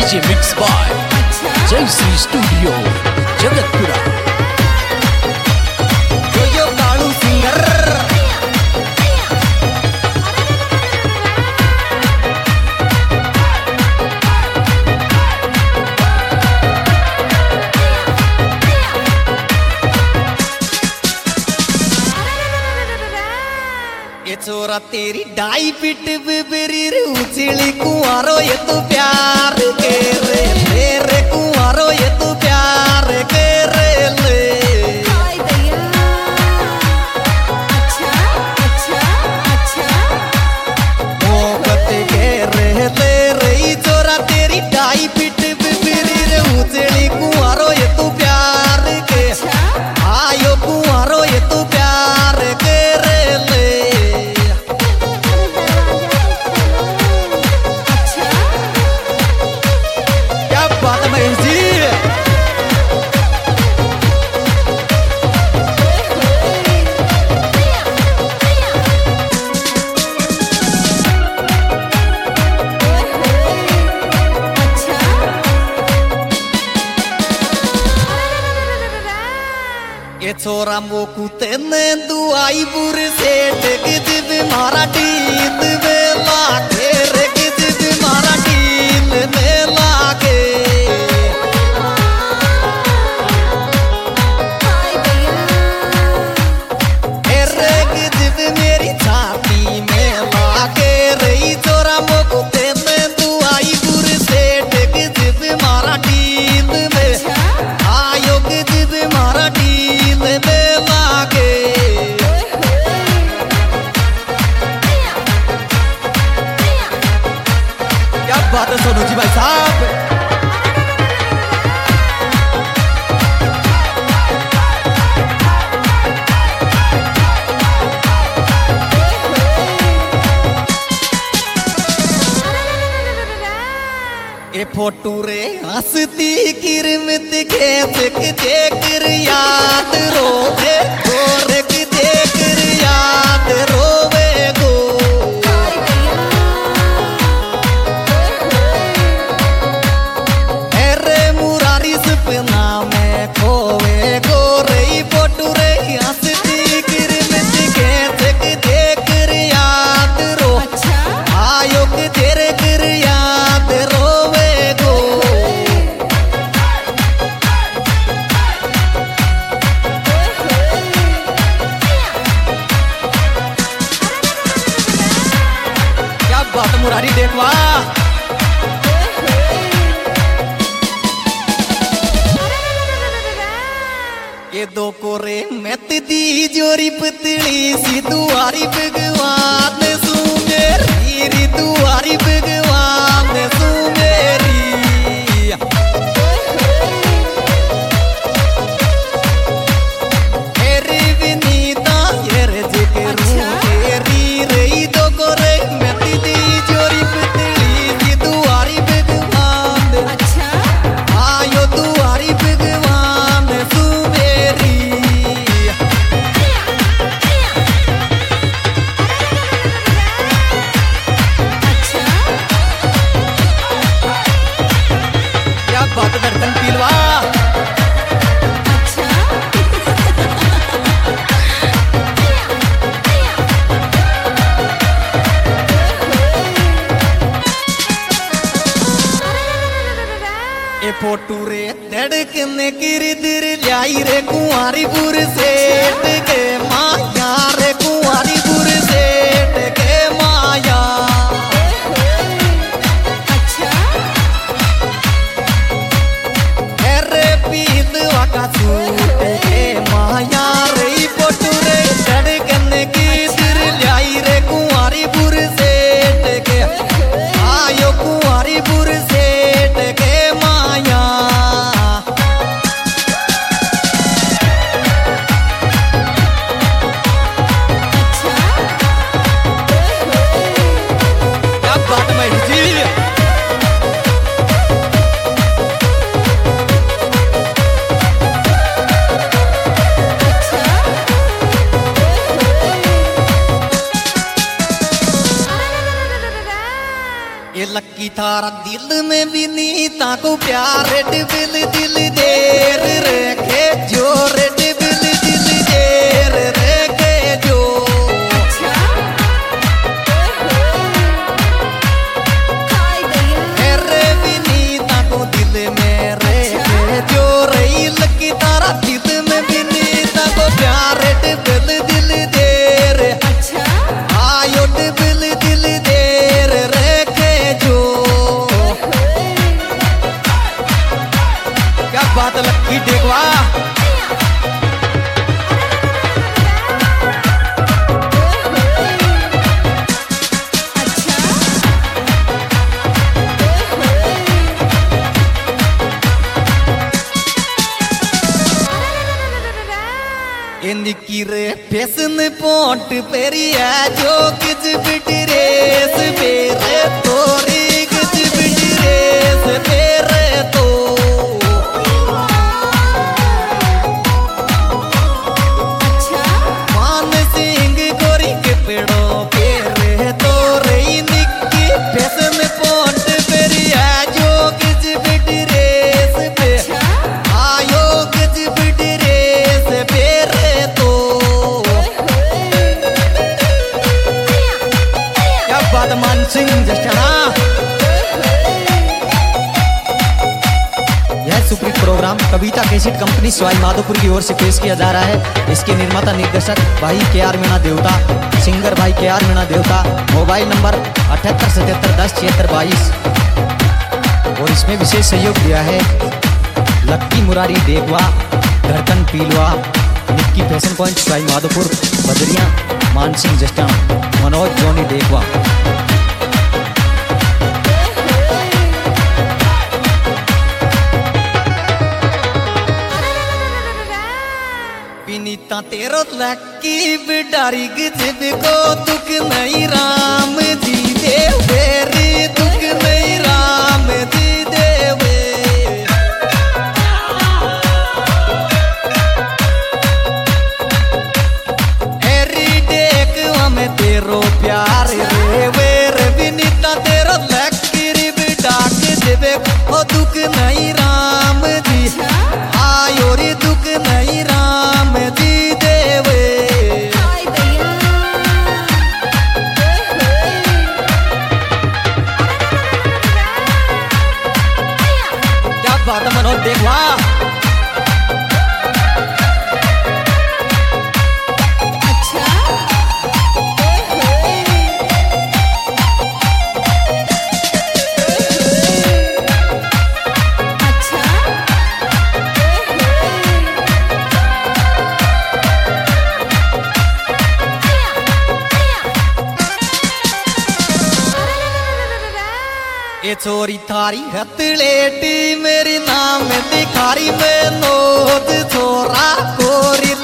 DJ mix by Jai Shri studio Jagatpura. यो Kalu singer ये चोरा तेरी डाई पिट बिबरी उचली कुआरो ये तो प्यार के रे तेरे कुआरो ये तो प्यार के रे ले मोहब्बत के रे ले रे चोरा तेरी डाई पिट बिबरी उचली कुआरो ये तो प्यार के आयो कुआरो ये तो प्यार के रे ले ये छोरा मोकू तेने दुआई बुर से गिद मारा टीन में लागे रे गिद मारा टीन में लागे रे गिद मेरी छाती में लागे रे छोरा मोकू तेने दुआई बुर से गिद मारा टीन में आयो गिद मारा टीन में लागे क्या बात है सोनू जी भाई साहब। ये फोटो रे हंसती किरमित खेत देकर याद रोवे गोरे की देकर याद रोवे गो अरे मुरारी सपना में खोवे गोरे फोटो रे हंसती किरमित खेत देकर याद रो आयो के तेरे कर याद रोवे बात मुरारी देखवा ये दो कोरे मैत दी जोरी पतली सी दुआरी भगवान सुमेरी दुआरी भगवान सुमेरी तेरी विनीता ये रे जिक्र तेरी रही दो कोरे मैत दी जोरी पतली सी दुआरी भगवान आयो दुआरी भगवान सुमेरी क्या बात दर्शन पीलवा ये फोटो रे धड़कने गिरदिर लाई रे कुंवारी पुर सेठ के माया रे कुंवारी पुर सेठ के माया अरे पीतवा का सूट के माया रे फोटो रे धड़कने गिरदिर लाई रे कुंवारी पुर सेठ के आयो कुंवारी पुर सेठ के माया ये लक्की थारा दिल में भी नीता को प्यार दिल दिल देर रखे जो रेड दिल दिल देर रखे जो रे भी नीता को दिल में रखे जो रही लक्की थारा दिल में भी नीता को प्यार दिल दिल देर आयो दिल दिल देर रखे जो क्या बात लक्की देखवा इनकी रे फैशन पोट पेरी है जो किच बिटरेस मेरे तोरी किच बिटरेस मेरे तो मान सिंह गोरी के पेड़ों पेरे तो रही निक्की फैशन पोट पेरी है जो किच बिटरेस पे आयो किच बिटरेस पेरे मान सिंह जस्टाना। यह Supreet programme Kavita cassette company Sawai Madhopur की ओर से पेश किया जा रहा है। इसके निर्माता निर्देशक भाई के.आर. मीणा देवता, सिंगर भाई के.आर. मीणा देवता। मोबाइल नंबर 7877107622 और इसमें विशेष सहयोग दिया है लक्की मुरारी देगवा, धड़कन पीलवा, निक्की फैशन पॉइंट सवाई माधोपुर, बदरिया, मानसिंह जस्टाना, मनोज जोनी देगवा। विनीता तेरो लक्की बिडारी गिजब को दुख नहीं राम जी देवे रे दुख नहीं राम जी देवे एरी देख हमें तेरो प्यार रे वे विनीता तेरो लक्की री बिडाक देवे को दुख नहीं राम जी आयो रे दुख नहीं राम जी देवे क्या बात है मनोज देखवा ये छोरी थारी हथलेटी मेरी नाम दिखारी में नोद छोरा कोरी